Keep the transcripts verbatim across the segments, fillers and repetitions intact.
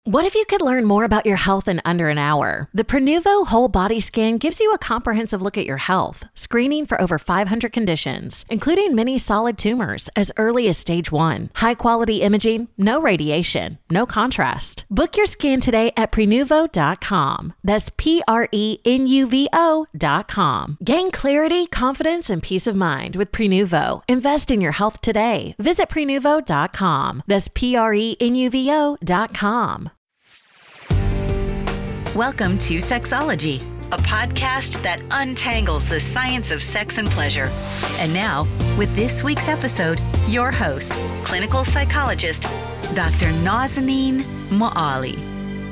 What if you could learn more about your health in under an hour? The Prenuvo Whole Body Scan gives you a comprehensive look at your health, screening for over five hundred conditions, including many solid tumors as early as stage one. High-quality imaging, no radiation, no contrast. Book your scan today at prenuvo dot com. That's P R E N U V O dot com. Gain clarity, confidence, and peace of mind with Prenuvo. Invest in your health today. Visit prenuvo dot com. That's P R E N U V O dot com. Welcome to Sexology, a podcast that untangles the science of sex and pleasure. And now, with this week's episode, your host, clinical psychologist, Doctor Nazanin Moali.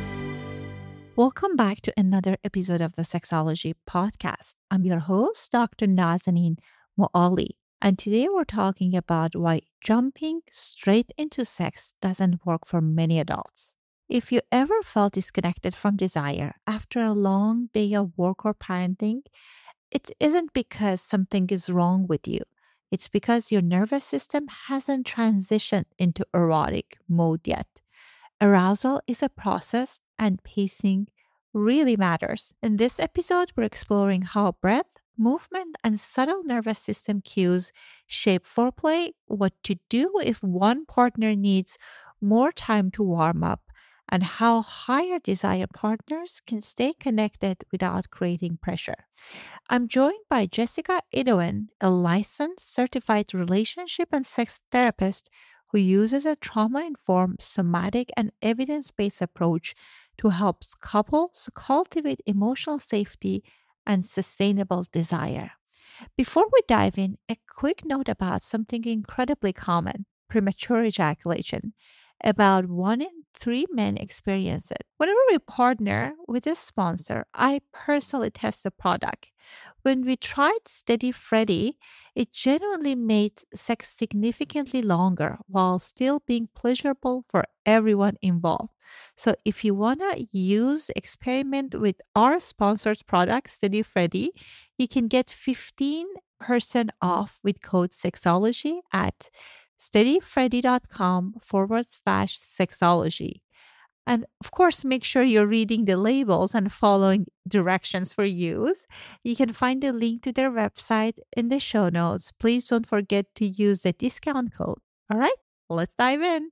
Welcome back to another episode of the Sexology podcast. I'm your host, Doctor Nazanin Moali. And today we're talking about why jumping straight into sex doesn't work for many adults. If you ever felt disconnected from desire after a long day of work or parenting, it isn't because something is wrong with you. It's because your nervous system hasn't transitioned into erotic mode yet. Arousal is a process and pacing really matters. In this episode, we're exploring how breath, movement, and subtle nervous system cues shape foreplay, what to do if one partner needs more time to warm up, and how higher desire partners can stay connected without creating pressure. I'm joined by Jessica Edouin, a licensed certified relationship and sex therapist who uses a trauma-informed, somatic, and evidence-based approach to help couples cultivate emotional safety and sustainable desire. Before we dive in, a quick note about something incredibly common, premature ejaculation. About one in three men experience it. Whenever we partner with a sponsor, I personally test the product. When we tried Steady Freddy, it genuinely made sex significantly longer while still being pleasurable for everyone involved. So if you want to use experiment with our sponsor's product, Steady Freddy, you can get fifteen percent off with code SEXOLOGY at steadyfreddy.com forward slash sexology. And of course, make sure you're reading the labels and following directions for use. You can find the link to their website in the show notes. Please don't forget to use the discount code. All right, let's dive in.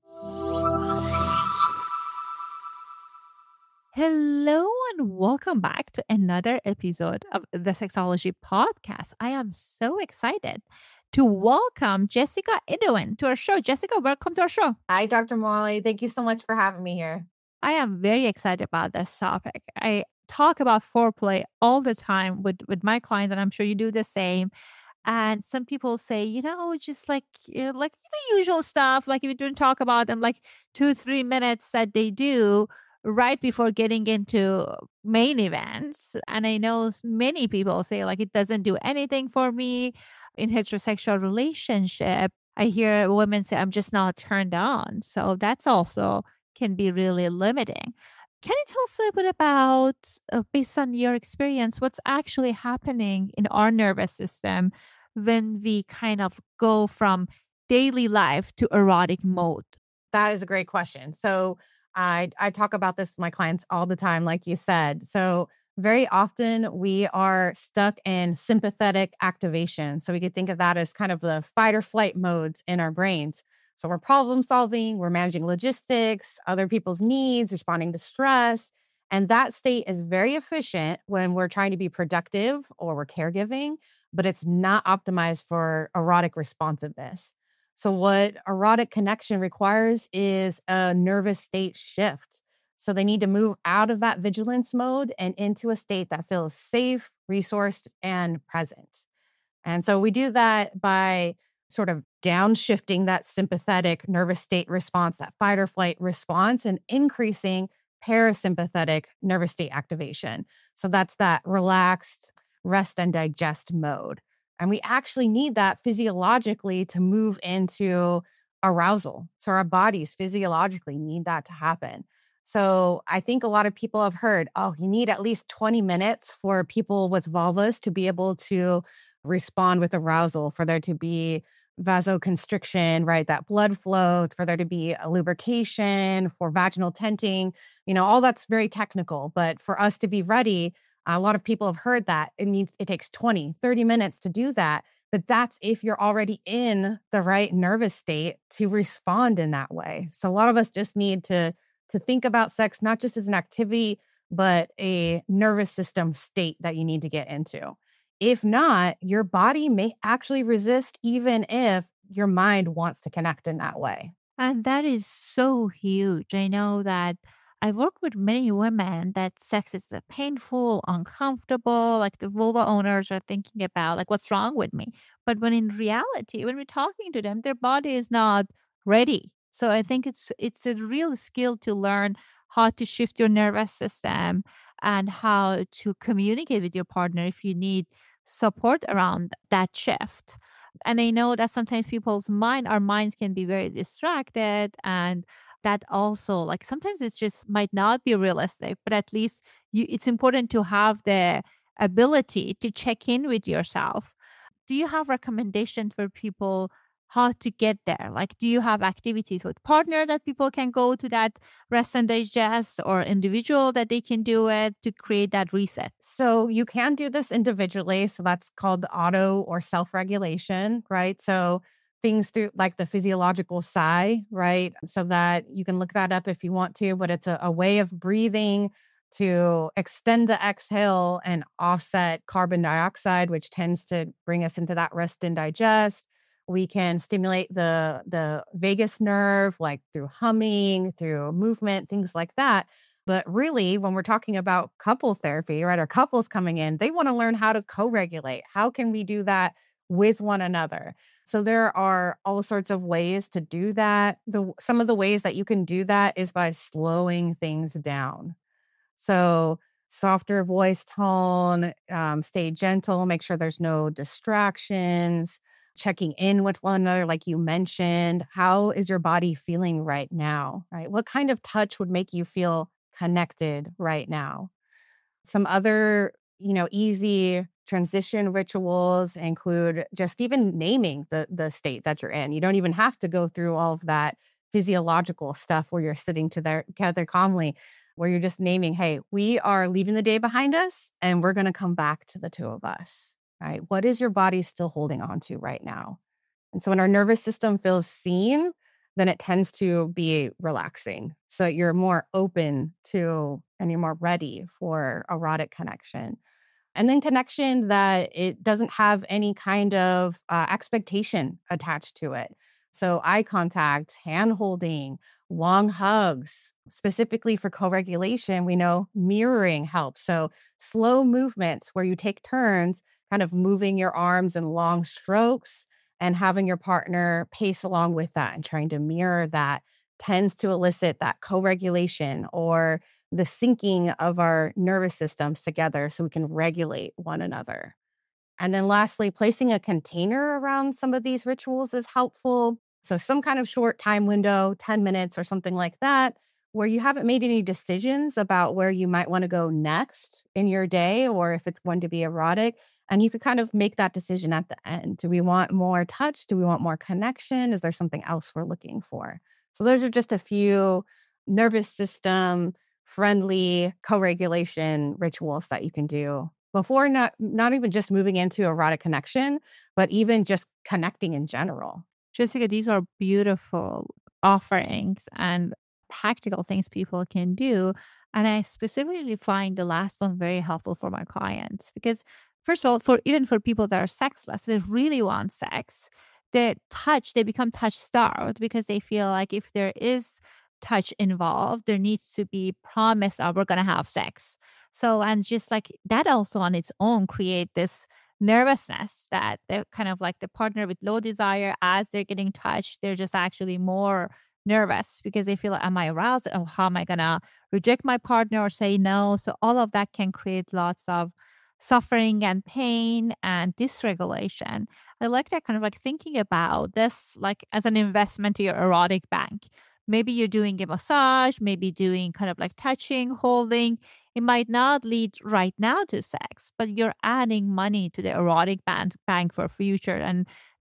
Hello and welcome back to another episode of the Sexology podcast. I am so excited to welcome Jessica Edouin to our show. Jessica, welcome to our show. Hi, Doctor Moali. Thank you so much for having me here. I am very excited about this topic. I talk about foreplay all the time with, with my clients, and I'm sure you do the same. And some people say, you know, just like, you know, like the usual stuff, like if you don't talk about them, like two, three minutes that they do right before getting into main events. And I know many people say like, it doesn't do anything for me in heterosexual relationship. I hear women say, I'm just not turned on. So that's also can be really limiting. Can you tell us a little bit about, uh, based on your experience, what's actually happening in our nervous system when we kind of go from daily life to erotic mode? That is a great question. So I, I talk about this with my clients all the time, like you said. So very often we are stuck in sympathetic activation. So we could think of that as kind of the fight or flight modes in our brains. So we're problem solving, we're managing logistics, other people's needs, responding to stress. And that state is very efficient when we're trying to be productive or we're caregiving, but it's not optimized for erotic responsiveness. So what erotic connection requires is a nervous state shift. So they need to move out of that vigilance mode and into a state that feels safe, resourced, and present. And so we do that by sort of downshifting that sympathetic nervous state response, that fight or flight response, and increasing parasympathetic nervous state activation. So that's that relaxed, rest and digest mode. And we actually need that physiologically to move into arousal. So our bodies physiologically need that to happen. So I think a lot of people have heard, oh, you need at least twenty minutes for people with vulvas to be able to respond with arousal, for there to be vasoconstriction, right? That blood flow, for there to be a lubrication, for vaginal tenting, you know, all that's very technical. But for us to be ready, a lot of people have heard that it needs, it takes twenty, thirty minutes to do that. But that's if you're already in the right nervous state to respond in that way. So a lot of us just need to to think about sex not just as an activity, but a nervous system state that you need to get into. If not, your body may actually resist even if your mind wants to connect in that way. And that is so huge. I know that I work with many women that sex is uh, painful, uncomfortable. Like the vulva owners are thinking about, like, what's wrong with me? But when in reality, when we're talking to them, their body is not ready. So I think it's it's a real skill to learn how to shift your nervous system and how to communicate with your partner if you need support around that shift. And I know that sometimes people's mind, our minds can be very distracted, and that also, like, sometimes it's just might not be realistic, but at least you, it's important to have the ability to check in with yourself. Do you have recommendations for people how to get there? Like, do you have activities with partner that people can go to that rest and digest, or individual that they can do it to create that reset? So you can do this individually. So that's called auto or self-regulation, right? So things through like the physiological sigh, right? So that you can look that up if you want to, but it's a, a way of breathing to extend the exhale and offset carbon dioxide, which tends to bring us into that rest and digest. We can stimulate the the vagus nerve, like through humming, through movement, things like that. But really, when we're talking about couples therapy, right, or couples coming in, they want to learn how to co-regulate. How can we do that with one another? So there are all sorts of ways to do that. The some of the ways that you can do that is by slowing things down. So softer voice tone, um, stay gentle, make sure there's no distractions, checking in with one another, like you mentioned. How is your body feeling right now? Right? What kind of touch would make you feel connected right now? Some other, you know, easy transition rituals include just even naming the the state that you're in. You don't even have to go through all of that physiological stuff where you're sitting together calmly, where you're just naming, hey, we are leaving the day behind us and we're going to come back to the two of us, right? What is your body still holding on to right now? And so when our nervous system feels seen, then it tends to be relaxing. So you're more open to and you're more ready for erotic connection. And then connection that it doesn't have any kind of uh, expectation attached to it. So eye contact, hand holding, long hugs, specifically for co-regulation, we know mirroring helps. So slow movements where you take turns, kind of moving your arms in long strokes and having your partner pace along with that and trying to mirror that tends to elicit that co-regulation or the syncing of our nervous systems together so we can regulate one another. And then lastly, placing a container around some of these rituals is helpful. So some kind of short time window, ten minutes or something like that, where you haven't made any decisions about where you might want to go next in your day or if it's going to be erotic. And you could kind of make that decision at the end. Do we want more touch? Do we want more connection? Is there something else we're looking for? So those are just a few nervous system friendly co-regulation rituals that you can do before not not even just moving into erotic connection, but even just connecting in general. Jessica, these are beautiful offerings and practical things people can do. And I specifically find the last one very helpful for my clients because, first of all, for even for people that are sexless, they really want sex. They touch, they become touch starved because they feel like if there is touch involved, there needs to be promise of we're gonna have sex. So, and just like that also on its own create this nervousness that they're kind of like the partner with low desire as they're getting touched, they're just actually more nervous because they feel like, am I aroused? Oh, how am I gonna reject my partner or say no? So all of that can create lots of suffering and pain and dysregulation. I like that kind of like thinking about this like as an investment to your erotic bank. Maybe you're doing a massage, maybe doing kind of like touching, holding. It might not lead right now to sex, but you're adding money to the erotic bank bank for future. And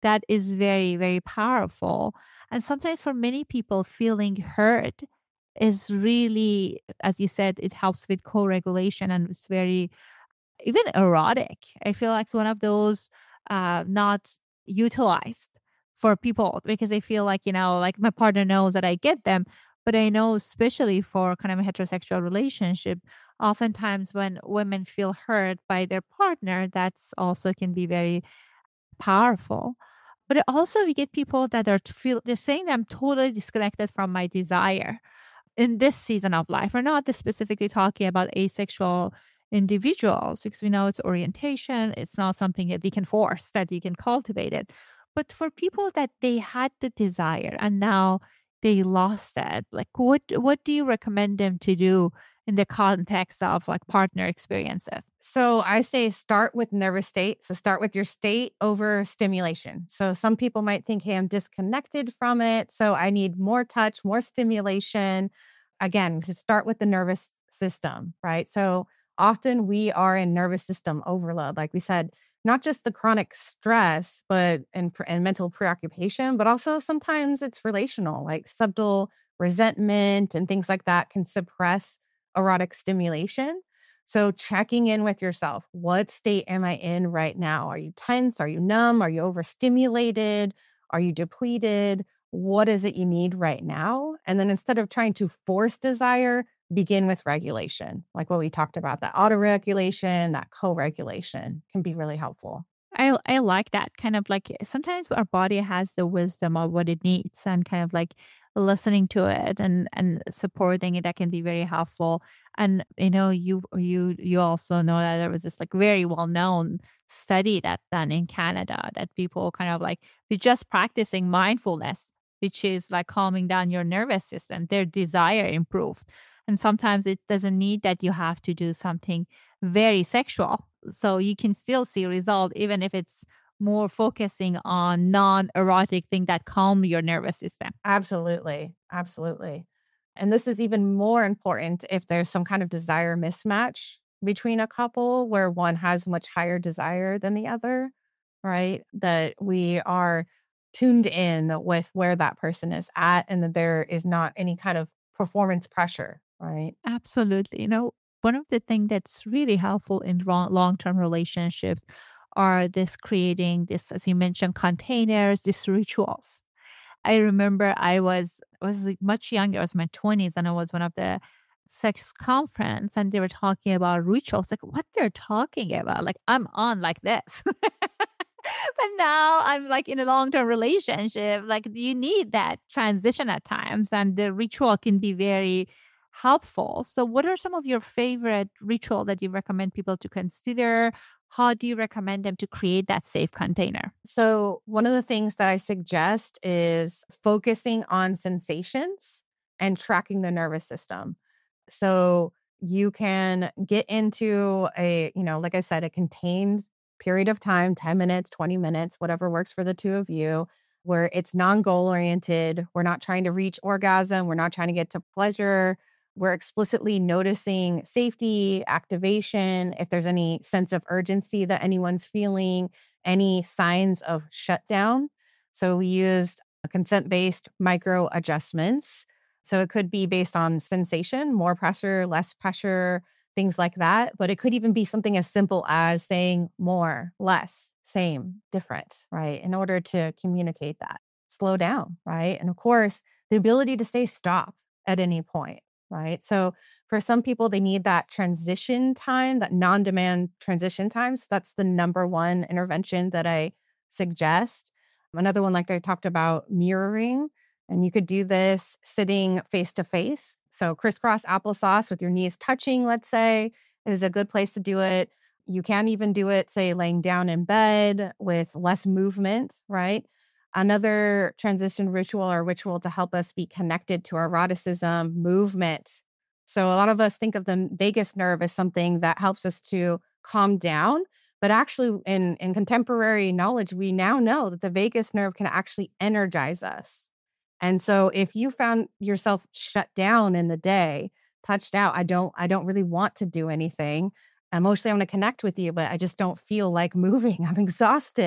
that is very, very powerful. And sometimes for many people, feeling heard is really, as you said, it helps with co-regulation and it's very even erotic. I feel like it's one of those uh, not utilized for people because they feel like, you know, like my partner knows that I get them. But I know, especially for kind of a heterosexual relationship, oftentimes when women feel hurt by their partner, that's also can be very powerful. But it also, we get people that are to feel they're saying I'm totally disconnected from my desire in this season of life. We're not just specifically talking about asexual individuals because we know it's orientation. It's not something that you can force, that you can cultivate it. But for people that they had the desire and now they lost it, like what what do you recommend them to do in the context of like partner experiences? So I say start with nervous state. So start with your state over stimulation. So some people might think, hey, I'm disconnected from it. So I need more touch, more stimulation. Again, to start with the nervous system, right? So often we are in nervous system overload. Like we said, not just the chronic stress, but and, and mental preoccupation, but also sometimes it's relational, like subtle resentment and things like that can suppress erotic stimulation. So checking in with yourself. What state am I in right now? Are you tense? Are you numb? Are you overstimulated? Are you depleted? What is it you need right now? And then instead of trying to force desire, begin with regulation. Like what we talked about, that auto-regulation, that co-regulation can be really helpful. I I like that kind of like sometimes our body has the wisdom of what it needs and kind of like listening to it and and supporting it that can be very helpful. And you know you you you also know that there was this like very well known study that done in Canada that people kind of like with just practicing mindfulness, which is like calming down your nervous system, their desire improved. And sometimes it doesn't need that you have to do something very sexual. So you can still see result even if it's more focusing on non-erotic thing that calm your nervous system. Absolutely. Absolutely. And this is even more important if there's some kind of desire mismatch between a couple where one has much higher desire than the other, right? That we are tuned in with where that person is at and that there is not any kind of performance pressure, right? Absolutely. You know, one of the things that's really helpful in ro- long-term relationships are this creating this, as you mentioned, containers, these rituals. I remember I was I was like much younger. I was in my twenties, and I was one of the sex conference, and they were talking about rituals. Like what they're talking about? Like I'm on like this, but now I'm like in a long term relationship. Like you need that transition at times, and the ritual can be very helpful. So, what are some of your favorite ritual that you recommend people to consider? How do you recommend them to create that safe container? So, one of the things that I suggest is focusing on sensations and tracking the nervous system. So, you can get into a, you know, like I said, a contained period of time, ten minutes, twenty minutes, whatever works for the two of you, where it's non goal oriented. We're not trying to reach orgasm. We're not trying to get to pleasure. We're explicitly noticing safety, activation, if there's any sense of urgency that anyone's feeling, any signs of shutdown. So we used consent based micro adjustments. So it could be based on sensation, more pressure, less pressure, things like that. But it could even be something as simple as saying more, less, same, different, right? In order to communicate that, slow down, right? And of course, the ability to say stop at any point, right? So for some people, they need that transition time, that non demand transition time. So that's the number one intervention that I suggest. Another one, like I talked about, mirroring. And you could do this sitting face to face. So crisscross applesauce with your knees touching, let's say, is a good place to do it. You can even do it, say, laying down in bed with less movement, right? Another transition ritual or ritual to help us be connected to our eroticism, movement. So a lot of us think of the vagus nerve as something that helps us to calm down. But actually, in, in contemporary knowledge, we now know that the vagus nerve can actually energize us. And so if you found yourself shut down in the day, touched out, I don't, I don't really want to do anything. Emotionally, I'm going to connect with you, but I just don't feel like moving. I'm exhausted.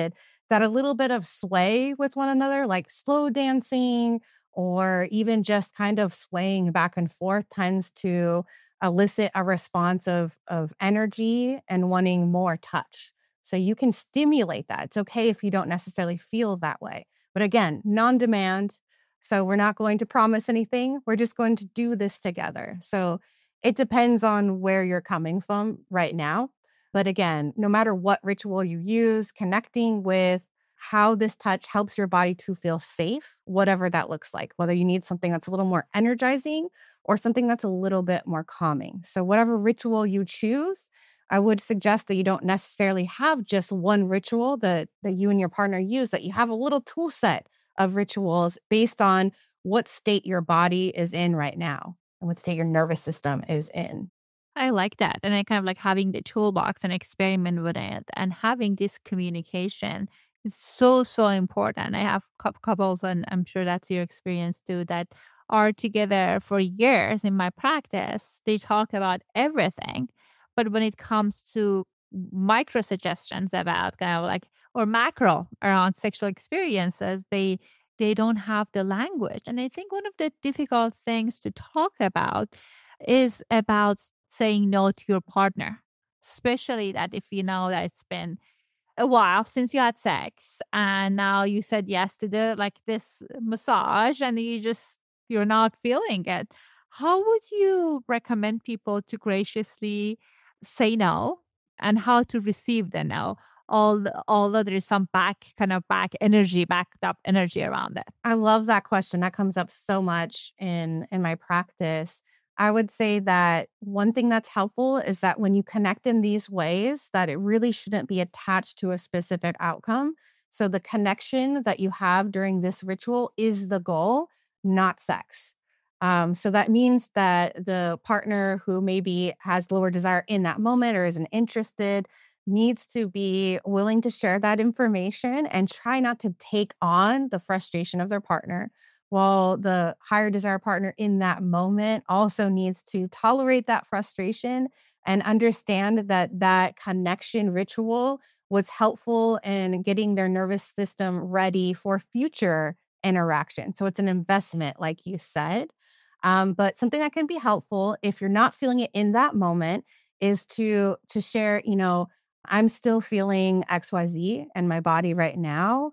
that a little bit of sway with one another, like slow dancing or even just kind of swaying back and forth, tends to elicit a response of, of energy and wanting more touch. So you can stimulate that. It's okay if you don't necessarily feel that way. But again, non demand. So we're not going to promise anything. We're just going to do this together. So it depends on where you're coming from right now. But again, no matter what ritual you use, connecting with how this touch helps your body to feel safe, whatever that looks like, whether you need something that's a little more energizing or something that's a little bit more calming. So, whatever ritual you choose, I would suggest that you don't necessarily have just one ritual that, that you and your partner use, that you have a little tool set of rituals based on what state your body is in right now and what state your nervous system is in. I like that. And I kind of like having the toolbox and experiment with it and having this communication is so, so important. I have cou- couples, and I'm sure that's your experience too, that are together for years in my practice. They talk about everything. But when it comes to micro suggestions about kind of like, or macro around sexual experiences, they they don't have the language. And I think one of the difficult things to talk about is about saying no to your partner, especially that if you know that it's been a while since you had sex and now you said yes to the like this massage and you just you're not feeling it. How would you recommend people to graciously say no and how to receive the no? All although there is some back kind of back energy, backed up energy around it. I love that question. That comes up so much in in my practice. I would say that one thing that's helpful is that when you connect in these ways, that it really shouldn't be attached to a specific outcome. So the connection that you have during this ritual is the goal, not sex. Um, so that means that the partner who maybe has lower desire in that moment or isn't interested needs to be willing to share that information and try not to take on the frustration of their partner, while the higher desire partner in that moment also needs to tolerate that frustration and understand that that connection ritual was helpful in getting their nervous system ready for future interaction. So it's an investment, like you said. Um, but something that can be helpful if you're not feeling it in that moment is to to share, you know, I'm still feeling X Y Z in my body right now.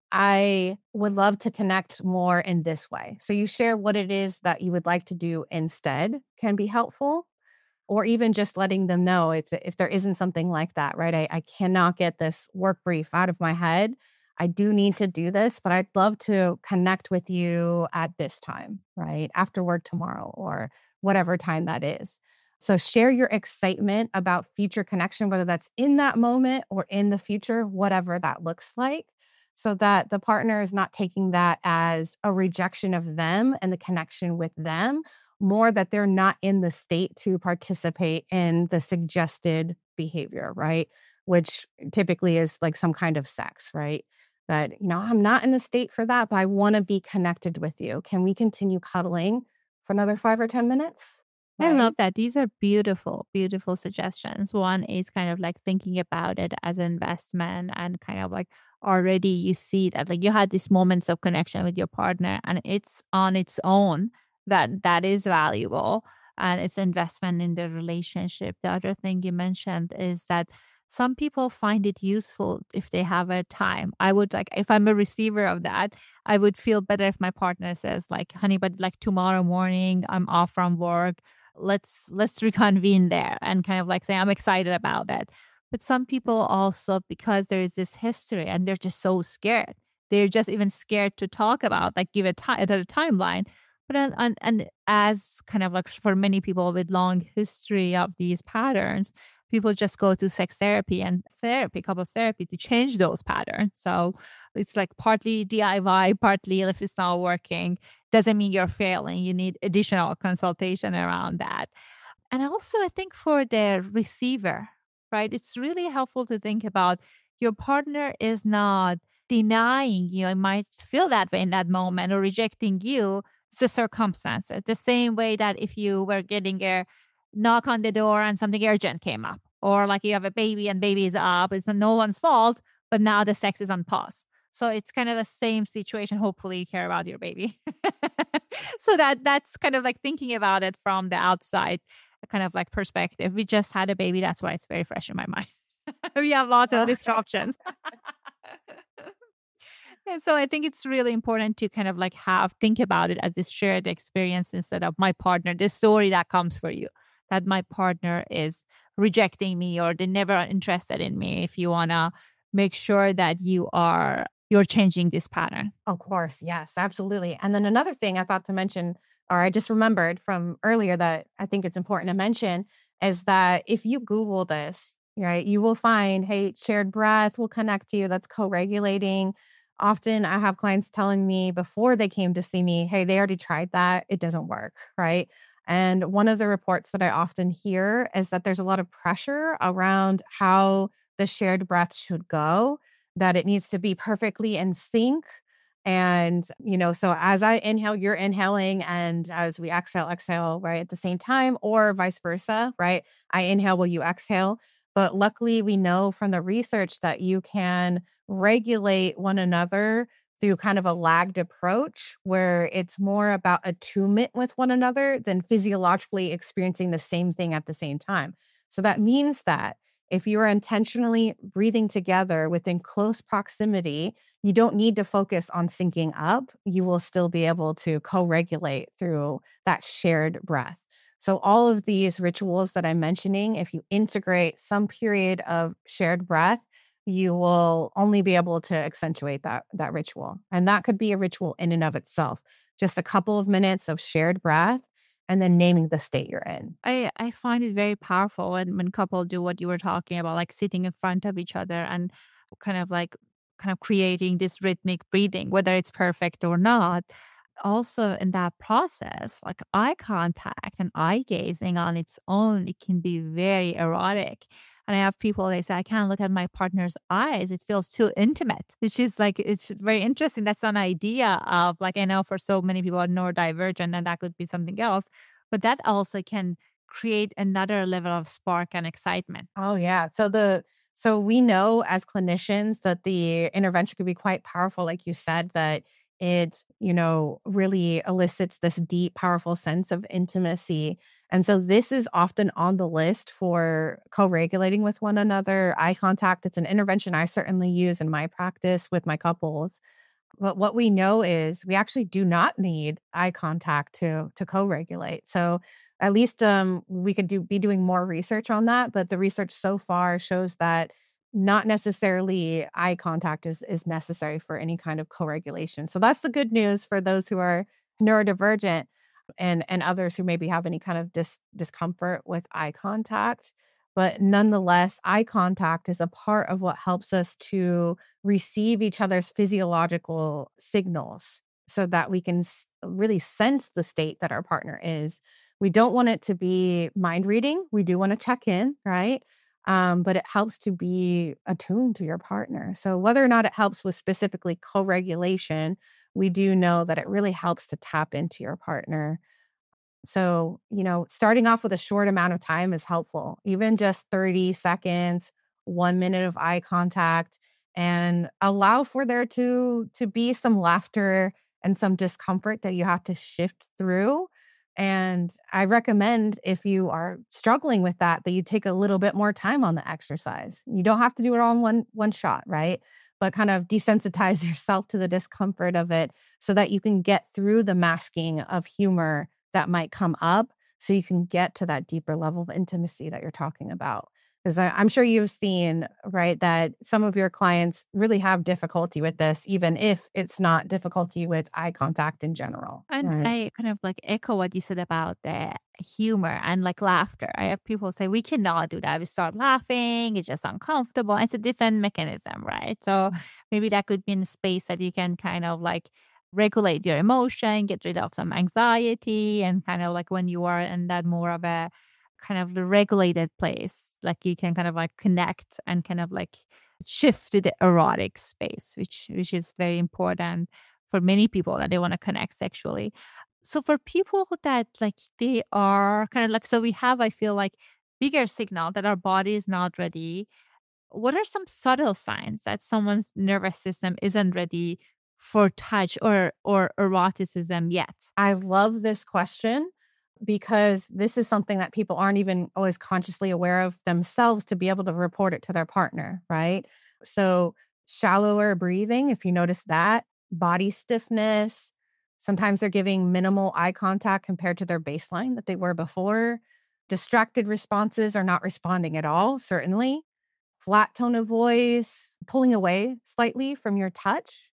I would love to connect more in this way. So you share what it is that you would like to do instead can be helpful, or even just letting them know it's if there isn't something like that, right? I, I cannot get this work brief out of my head. I do need to do this, but I'd love to connect with you at this time, right? After work tomorrow or whatever time that is. So share your excitement about future connection, whether that's in that moment or in the future, whatever that looks like, so that the partner is not taking that as a rejection of them and the connection with them, more that they're not in the state to participate in the suggested behavior, right? Which typically is like some kind of sex, right? That, you know, I'm not in the state for that, but I want to be connected with you. Can we continue cuddling for another five or ten minutes? I Right. love that. These are beautiful, beautiful suggestions. One is kind of like thinking about it as an investment and kind of like already you see that like you had these moments of connection with your partner and it's on its own that that is valuable and it's investment in the relationship. The other thing you mentioned is that some people find it useful if they have a time. I would like if I'm a receiver of that, I would feel better if my partner says like, honey, but like tomorrow morning I'm off from work, let's let's reconvene there and kind of like say I'm excited about it. But some people also, because there is this history and they're just so scared, they're just even scared to talk about like give a time a timeline. But and, and and as kind of like for many people with long history of these patterns, people just go to sex therapy and therapy couple therapy to change those patterns. So it's like partly D I Y, partly if it's not working doesn't mean you're failing. You need additional consultation around that. And also, I think for the receiver, right, it's really helpful to think about your partner is not denying you. It might feel that way in that moment or rejecting you. It's the circumstances. The same way that if you were getting a knock on the door and something urgent came up, or like you have a baby and baby is up, it's no one's fault, but now the sex is on pause. So it's kind of the same situation. Hopefully you care about your baby. So that that's kind of like thinking about it from the outside kind of like perspective. We just had a baby. That's why it's very fresh in my mind. We have lots of disruptions. And so I think it's really important to kind of like have, think about it as this shared experience instead of my partner, the story that comes for you, that my partner is rejecting me or they're never interested in me. If you want to make sure that you are, you're changing this pattern. Of course. Yes, absolutely. And then another thing I thought to mention, or I just remembered from earlier that I think it's important to mention is that if you Google this, right, you will find, hey, shared breath will connect you. That's co-regulating. Often I have clients telling me before they came to see me, hey, they already tried that. It doesn't work, right? And one of the reports that I often hear is that there's a lot of pressure around how the shared breath should go, that it needs to be perfectly in sync. And, you know, so as I inhale, you're inhaling, and as we exhale, exhale, right, at the same time, or vice versa, right? I inhale while you exhale. But luckily, we know from the research that you can regulate one another through kind of a lagged approach where it's more about attunement with one another than physiologically experiencing the same thing at the same time. So that means that if you are intentionally breathing together within close proximity, you don't need to focus on syncing up. You will still be able to co-regulate through that shared breath. So all of these rituals that I'm mentioning, if you integrate some period of shared breath, you will only be able to accentuate that, that ritual. And that could be a ritual in and of itself. Just a couple of minutes of shared breath and then naming the state you're in. I, I find it very powerful when, when couples do what you were talking about, like sitting in front of each other and kind of like kind of creating this rhythmic breathing, whether it's perfect or not. Also in that process, like eye contact and eye gazing on its own, it can be very erotic. And I have people, they say, I can't look at my partner's eyes. It feels too intimate. It's just like, it's very interesting. That's an idea of like, I know for so many people are neurodivergent and that could be something else, but that also can create another level of spark and excitement. Oh yeah. So the, so we know as clinicians that the intervention could be quite powerful. Like you said, that it, you know, really elicits this deep, powerful sense of intimacy. And so this is often on the list for co-regulating with one another. Eye contact, it's an intervention I certainly use in my practice with my couples. But what we know is we actually do not need eye contact to, to co-regulate. So at least um, we could do be doing more research on that. But the research so far shows that not necessarily eye contact is, is necessary for any kind of co-regulation. So that's the good news for those who are neurodivergent and, and others who maybe have any kind of dis, discomfort with eye contact. But nonetheless, eye contact is a part of what helps us to receive each other's physiological signals so that we can really sense the state that our partner is. We don't want it to be mind reading. We do want to check in, right? Um, but it helps to be attuned to your partner. So whether or not it helps with specifically co-regulation, we do know that it really helps to tap into your partner. So, you know, starting off with a short amount of time is helpful, even just thirty seconds, one minute of eye contact, and allow for there to, to be some laughter and some discomfort that you have to shift through. And I recommend if you are struggling with that, that you take a little bit more time on the exercise. You don't have to do it all in one, one shot, right? But kind of desensitize yourself to the discomfort of it so that you can get through the masking of humor that might come up so you can get to that deeper level of intimacy that you're talking about. Because I'm sure you've seen, right, that some of your clients really have difficulty with this, even if it's not difficulty with eye contact in general. And Right. I kind of like echo what you said about the humor and like laughter. I have people say, we cannot do that. We start laughing. It's just uncomfortable. It's a defense mechanism, right? So maybe that could be in a space that you can kind of like regulate your emotion, get rid of some anxiety, and kind of like when you are in that more of a kind of the regulated place, like you can kind of like connect and kind of like shift to the erotic space, which which is very important for many people that they want to connect sexually. So for people that like they are kind of like, so we have, I feel like bigger signal that our body is not ready what are some subtle signs that someone's nervous system isn't ready for touch or or eroticism yet? I love this question because this is something that people aren't even always consciously aware of themselves to be able to report it to their partner, right? So, shallower breathing, if you notice that, body stiffness, sometimes they're giving minimal eye contact compared to their baseline that they were before. Distracted responses are not responding at all, certainly. Flat tone of voice, pulling away slightly from your touch,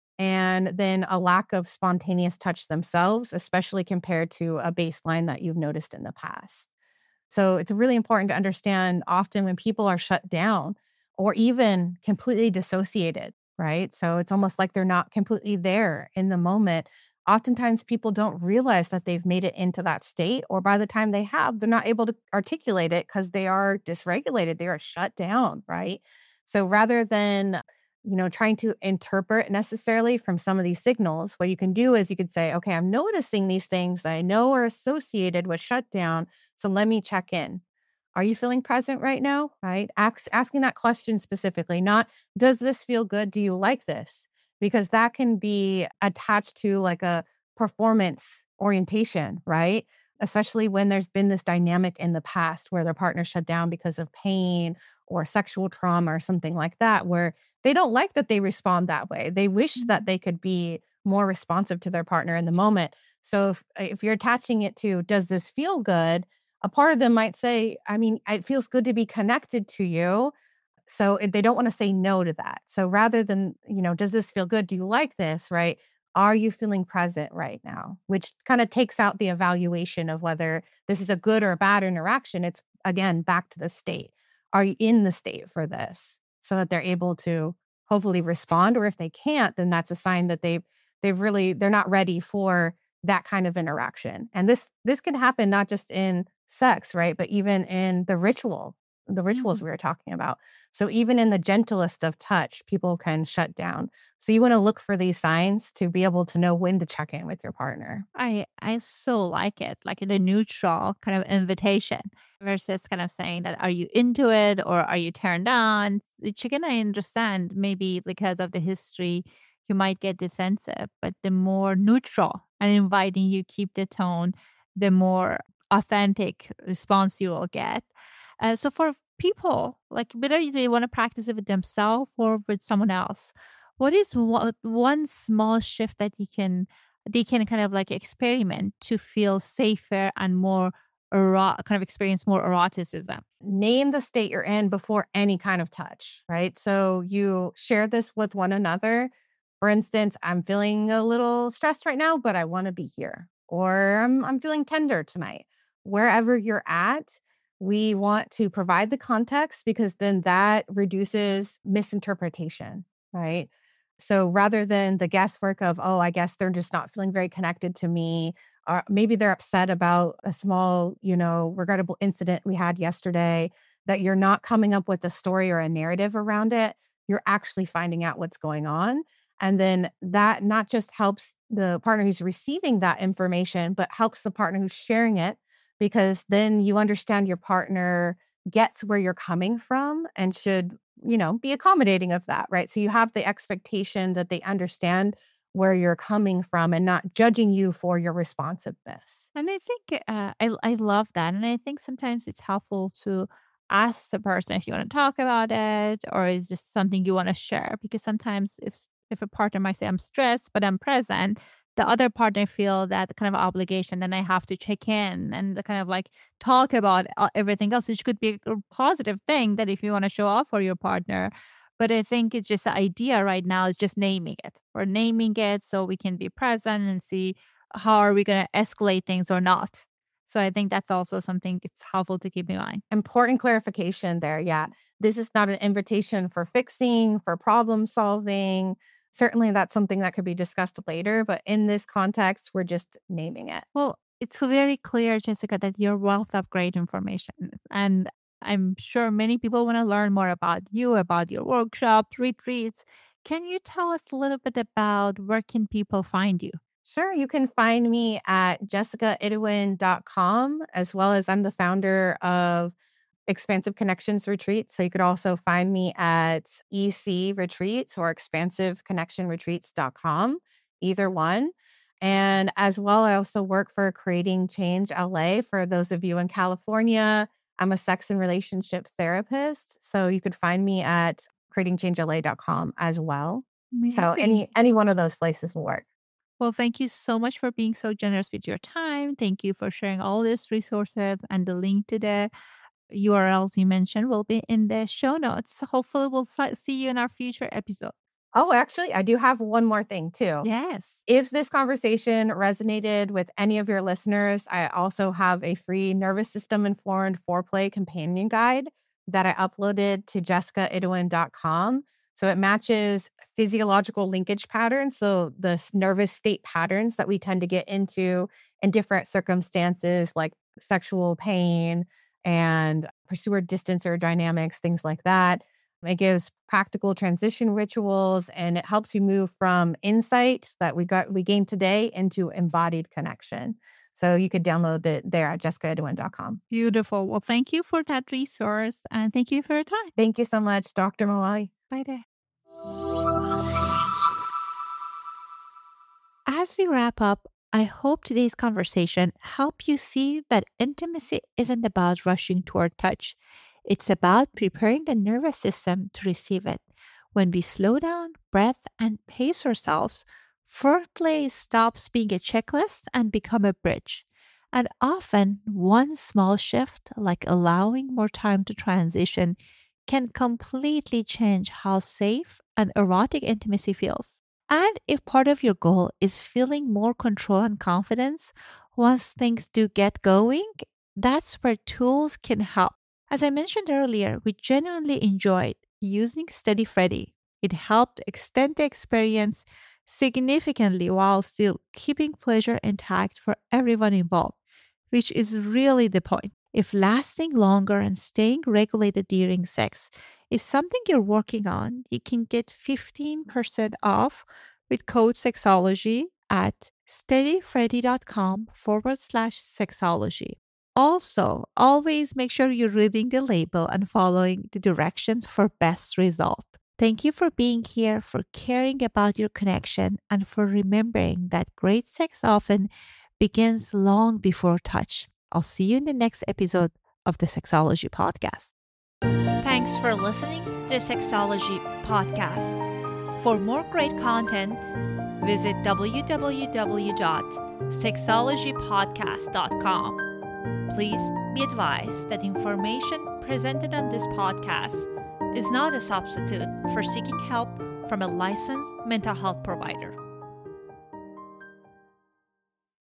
and then a lack of spontaneous touch themselves, especially compared to a baseline that you've noticed in the past. So it's really important to understand often when people are shut down or even completely dissociated, right? So it's almost like they're not completely there in the moment. Oftentimes people don't realize that they've made it into that state, or by the time they have, they're not able to articulate it because they are dysregulated, they are shut down, right? So rather than you know, trying to interpret necessarily from some of these signals, what you can do is you could say, okay, I'm noticing these things that I know are associated with shutdown. So let me check in. Are you feeling present right now? Right? Ask, asking that question specifically, not does this feel good? Do you like this? Because that can be attached to like a performance orientation, right? Especially when there's been this dynamic in the past where their partner shut down because of pain or sexual trauma or something like that, where they don't like that they respond that way. They wish that they could be more responsive to their partner in the moment. So if, if you're attaching it to, does this feel good? A part of them might say, I mean, it feels good to be connected to you. So if they don't want to say no to that. So rather than, you know, does this feel good? Do you like this? Right? Are you feeling present right now? Which kind of takes out the evaluation of whether this is a good or a bad interaction. It's again, back to the state. Are you in the state for this? So that they're able to hopefully respond. Or if they can't, then that's a sign that they've they've really, they're not ready for that kind of interaction. And this this can happen not just in sex, right? But even in the ritual, the rituals we were talking about. So even in the gentlest of touch, people can shut down. So you want to look for these signs to be able to know when to check in with your partner. I I so like it, like in a neutral kind of invitation versus kind of saying that are you into it or are you turned on? The chicken, I understand maybe because of the history, you might get defensive, but the more neutral and inviting you keep the tone, the more authentic response you will get. Uh, so for people, like whether they want to practice it with themselves or with someone else, what is one, one small shift that you can they can kind of like experiment to feel safer and more ero- kind of experience more eroticism? Name the state you're in before any kind of touch, right? So you share this with one another. For instance, I'm feeling a little stressed right now, but I want to be here. Or I'm, I'm feeling tender tonight. Wherever you're at, we want to provide the context because then that reduces misinterpretation, right? So rather than the guesswork of, oh, I guess they're just not feeling very connected to me, or maybe they're upset about a small, you know, regrettable incident we had yesterday, that you're not coming up with a story or a narrative around it. You're actually finding out what's going on. And then that not just helps the partner who's receiving that information, but helps the partner who's sharing it, because then you understand your partner gets where you're coming from and should, you know, be accommodating of that, right? So you have the expectation that they understand where you're coming from and not judging you for your responsiveness. And I think uh, I I love that, and I think sometimes it's helpful to ask the person if you want to talk about it or is just something you want to share. Because sometimes if if a partner might say I'm stressed but I'm present, the other partner feel that kind of obligation. Then I have to check in and the kind of like talk about uh, everything else, which could be a positive thing that if you want to show off for your partner. But I think it's just the idea right now is just naming it. We're naming it so we can be present and see how are we going to escalate things or not. So I think that's also something it's helpful to keep in mind. Important clarification there. Yeah. This is not an invitation for fixing, for problem solving. Certainly that's something that could be discussed later, but in this context, we're just naming it. Well, it's very clear, Jessica, that you're a wealth of great information. And I'm sure many people want to learn more about you, about your workshops, retreats. Can you tell us a little bit about where can people find you? Sure, you can find me at jessica idowin dot com, as well as I'm the founder of Expansive Connections Retreats. So you could also find me at E C Retreats or expansive connection retreats dot com, either one. And as well, I also work for Creating Change L A. For those of you in California, I'm a sex and relationship therapist. So you could find me at creating change L A dot com as well. Amazing. So any any one of those places will work. Well, thank you so much for being so generous with your time. Thank you for sharing all these resources, and the link to the U R Ls you mentioned will be in the show notes. So hopefully we'll si- see you in our future episode. Oh, actually, I do have one more thing too. Yes. If this conversation resonated with any of your listeners, I also have a free nervous system informed foreplay companion guide that I uploaded to jessica idwin dot com. So it matches physiological linkage patterns. So the s- nervous state patterns that we tend to get into in different circumstances, like sexual pain and pursuer distancer dynamics, things like that. It gives practical transition rituals, and it helps you move from insights that we got we gained today into embodied connection. So you could download it there at jessica idwin dot com. Beautiful. Well, thank you for that resource, and thank you for your time. Thank you so much, Doctor Moali. Bye there. As we wrap up, I hope today's conversation helped you see that intimacy isn't about rushing toward touch. It's about preparing the nervous system to receive it. When we slow down, breath, and pace ourselves, foreplay stops being a checklist and become a bridge. And often, one small shift, like allowing more time to transition, can completely change how safe and erotic intimacy feels. And if part of your goal is feeling more control and confidence once things do get going, that's where tools can help. As I mentioned earlier, we genuinely enjoyed using Steady Freddy. It helped extend the experience significantly while still keeping pleasure intact for everyone involved, which is really the point. If lasting longer and staying regulated during sex is something you're working on, you can get fifteen percent off with code Sexology at steadyfreddy.com forward slash sexology. Also, always make sure you're reading the label and following the directions for best result. Thank you for being here, for caring about your connection, and for remembering that great sex often begins long before touch. I'll see you in the next episode of the Sexology Podcast. Thanks for listening to the Sexology Podcast. For more great content, visit w w w dot sexology podcast dot com. Please be advised that information presented on this podcast is not a substitute for seeking help from a licensed mental health provider.